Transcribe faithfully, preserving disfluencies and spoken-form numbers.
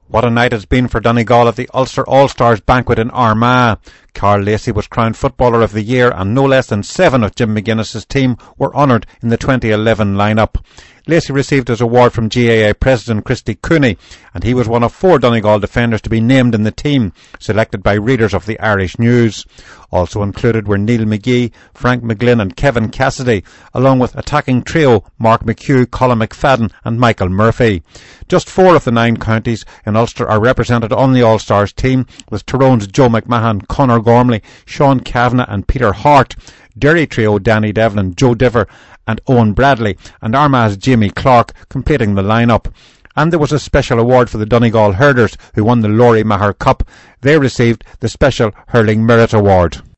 What a night it's been for Donegal at the Ulster All-Stars banquet in Armagh. Carl Lacey was crowned Footballer of the Year and no less than seven of Jim McGuinness's team were honoured in the twenty eleven line-up. Lacey received his award from G A A President Christy Cooney, and he was one of four Donegal defenders to be named in the team, selected by readers of the Irish News. Also included were Neil McGee, Frank McGlynn and Kevin Cassidy, along with attacking trio Mark McHugh, Colin McFadden and Michael Murphy. Just four of the nine counties in Ulster are represented on the All-Stars team, with Tyrone's Joe McMahon, Conor Gormley, Sean Kavanagh and Peter Hart, Derry trio Danny Devlin, Joe Diver and Owen Bradley, and Armagh's Jamie Clark completing the line-up. And there was a special award for the Donegal hurlers who won the Laurie Maher Cup. They received the Special Hurling Merit Award.